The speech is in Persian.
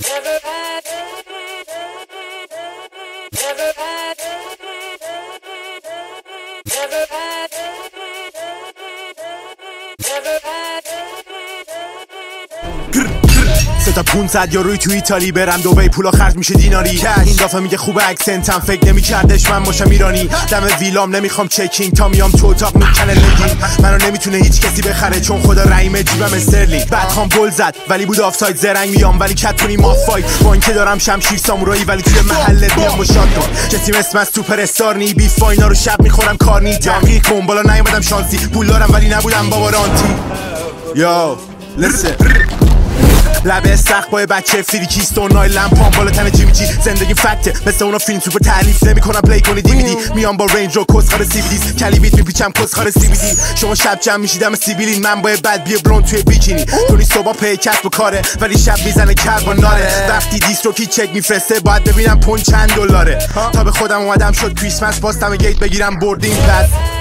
تا 500 یوروی تو ایتالی برم دبی پولا خرج میشه دیناری. این دفعه میگه خوبه اکسنتم فکر نمیکردش من باشم ایرانی. دم ویلام نمیخوام چکینگ تا میام تو اتاق میکنه لگین. منو نمیتونه هیچ کسی بخره چون خدا رحیم جیبم استرلینگ. بعد خام گل زد ولی بود آفساید زرنگ میام ولی کتونی مافای با اینکه دارم شمشیر سامورایی ولی توی محله میام با شاتون. کسی مثل من سوپر استار نی بی فاینا رو شب میخورم کار نی. دقیق کن بالا نیومدم شانسی پول دارم ولی نبودم بابا رانتی. یو لسن لبه استخ با بچه فریکیستون نایلم پام بالا تن جیمی جی. زندگی فکته مثل اونا فیلم سوپر تعریف نمیکنم پلی کنی دیویدی. میام با رنج رو کسخار سیبیدیز کلی بیت میپیچم کسخار سیبیدی. شما شب جمع میشیدم سیبیلین من با بد بی بلوند توی بیکینی. تونی صبح پی کسب و کاره ولی شب میزنه کربوناره. وقتی دیستروکی چک میفرسته باید ببینم پوند چند دلاره. تا به خودم اومدم شد کریسمس باستم گیت بگیرم بردینگ پس.